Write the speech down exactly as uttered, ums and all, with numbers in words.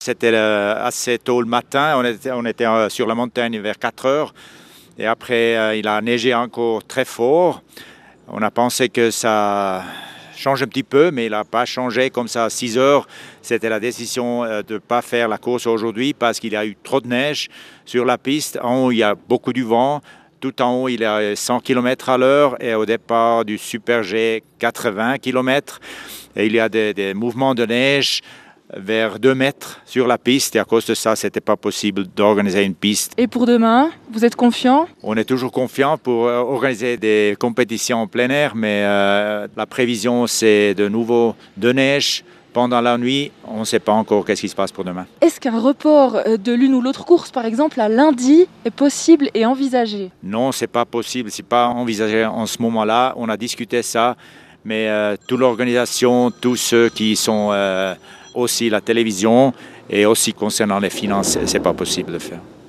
C'était assez tôt le matin, on était, on était sur la montagne vers quatre heures et après il a neigé encore très fort. On a pensé que ça change un petit peu, mais il n'a pas changé comme ça à six heures. C'était la décision de ne pas faire la course aujourd'hui parce qu'il y a eu trop de neige sur la piste. En haut, il y a beaucoup du vent. Tout en haut, il y a cent kilomètres à l'heure et au départ du Super G, quatre-vingts kilomètres. Et il y a des, des mouvements de neige vers deux mètres sur la piste et à cause de ça, ce n'était pas possible d'organiser une piste. Et pour demain, vous êtes confiant? On est toujours confiant pour organiser des compétitions en plein air, mais euh, la prévision, c'est de nouveau de neige pendant la nuit. On ne sait pas encore qu'est-ce qui se passe pour demain. Est-ce qu'un report de l'une ou l'autre course, par exemple à lundi, est possible et envisagé? Non, ce n'est pas possible, ce n'est pas envisagé en ce moment-là. On a discuté ça, mais euh, toute l'organisation, tous ceux qui sont... Euh, aussi la télévision et aussi concernant les finances, ce n'est pas possible de faire.